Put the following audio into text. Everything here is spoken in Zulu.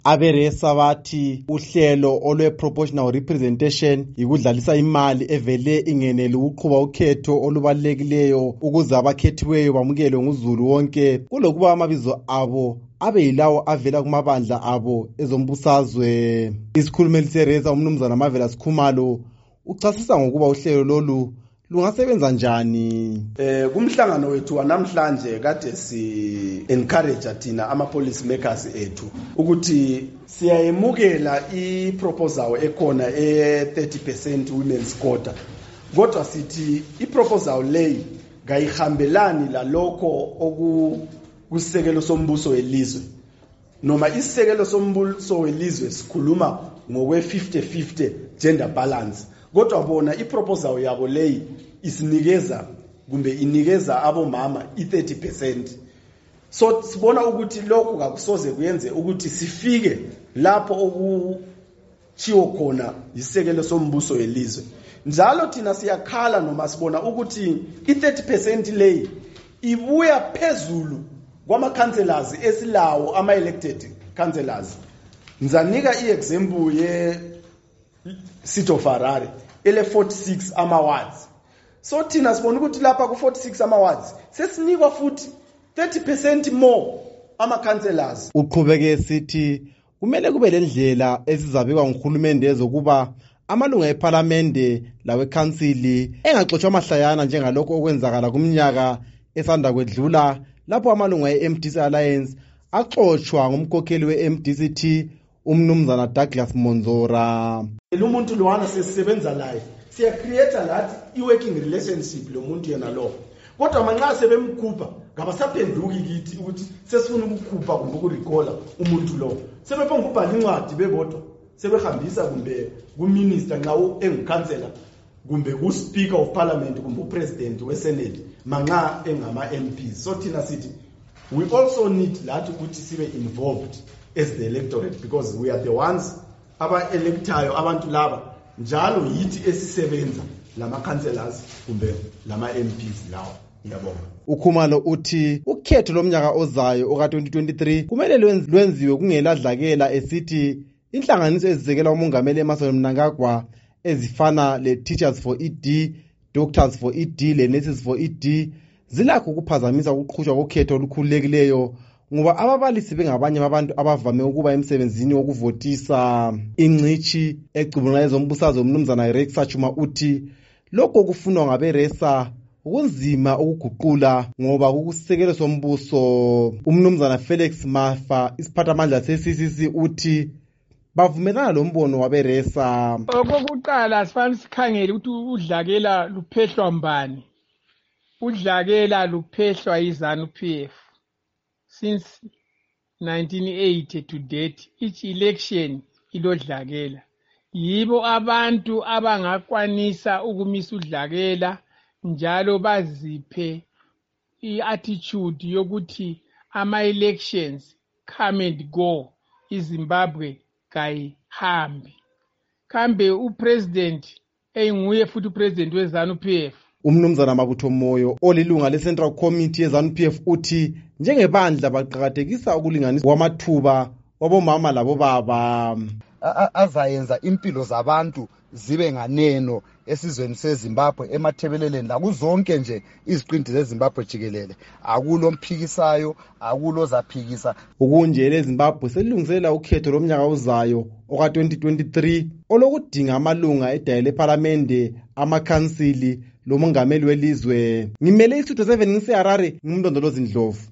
Aberesa bathi uhlelo olwe-proportional representation yikudlalisa imali evele ingenele ukuqhuba ukhetho olubalulekileyo ukuze abakhethiweyo bamukelwe nguzulu wonke kulokuba amabizo abo abe yilawo avela kumabandla abo ezombusazwe. Isikhulumeli sereza umnumzana Marvelous Khumalo uchasisa ngokuba uhlelo lolu lungasebenza njani. Kumhlangano wethu wanamhlanje kade si encourage thina ama policy makers ethu ukuthi siyayemukela iproposal ekhona e30% women's quota. Kodwa sithi iproposal leyi ngayihambelani lalokho kusekelo sombuso welizwe. Noma isekelo sombuso welizwe sikhuluma ngokwe 50-50 gender balance. Kodwa bona iproposal yabo leyi isinikeza kumbe inikeza abomama i30%. So sibona ukuthi lokho kakusoze kuyenze ukuthi sifike lapho okuchiwo khona isekelo sombuso welizwe. Njalo thina siyakhala noma sibona ukuthi i30% leyi ibuya phezulu kwama councillors esilawo ama elected councillors. Ngizanika iexample ye City of Harare ele 46 ama-wards. So thina sibona ukuthi lapha ku 46 ama-wards sesinikwa futhi 30% more ama-councillors. Uqhubeke sithi kumele kube lendlela ezizabekwa nguhulumende ezokuba amalunga eParliament lawe council engaxoshwa amahlayana njengalokho okwenzakala kumnyaka esanda kwedlula lapho amalunga eMDC Alliance axoshwa ngumkhokheli weMDCT umnumzana Douglas Monzora. Lo muntu lowana sisebenza naye siya create lathi working relationship lo muntu yena lo. Kodwa manxa sebemkhupha ngabasaphenduki kithi ukuthi sesifuna ukukhupha kumbe ukurecalla umuntu lo. Sebephonga ukubhala incwadi bebodwa sebehambisa kumbe kuminister nxa engikhansela kumbe ku-speaker of parliament kumbe upresident wesenate manxa engama MPs. So thina sithi we also need lathi ukuthi sibe involved as the electorate because we are the ones aba-electayo abantu laba njalo yithi esisebenza lama councillors kumbe lama MPs lawo. Ngiyabonga. Ukhumalo uthi ukhetho lomnyaka ozayo oka2023 kumele lwenziwe kungeladlakela esithi inhlanganiso ezisekela umongameli Emmerson Mnangagwa ezifana le-Teachers for ED, Doctors for ED, le-Nurses for ED zilakho ukuphazamisa ukuqhutshwa kokhetho olukhululekileyo ngoba ababalisi bengabanye babantu abavame ukuba emsebenzini wokuvotisa. Ingcichi ecubungula ezombusazwe umnumzana Rex Sachuma uthi lokho kufunwa ngaberesa kunzima ukuguqula ngoba kukusekelo sombuso. Umnumzana Felix Mafa isiphathamandla se-CCC uthi bavumelana lo mbono waberesa. Okokuqala sifanele sikhangele ukuthi udlakela luphehlwa mbani. Udlakela luphehlwa yiZANU-PF. Since 1980 to date, each election ilodlakela. Yibo abantu abangakwanisa ukumisa udlakela njalo baziphe i-attitude yokuthi ama-elections come and go, iZimbabwe kayihambi. Kambe upresident enguye futhi upresident weZANU-PF. Umnumzana Mabutho Moyo olilunga le-Central Committee yeZANU-PF uthi njengebandla baqhakathekisa ukulinganiswa kwamathuba wabomama labobaba. Azayenza impilo zabantu zibe nganeno esizweni seZimbabwe emathebeleleni lakuzonke nje iziqinti zeZimbabwe jikelele. Akulo mphikisayo, akulo zaphikisa. Ukunje leZimbabwe selilungiselela ukhetho lomnyaka ozayo oka2023 olokudinga amalunga edayile eParliament, amakhansili lomongameli welizwe. Ngimele iSuto 7 ngiseHarare ngimlondolozi Ndlovu.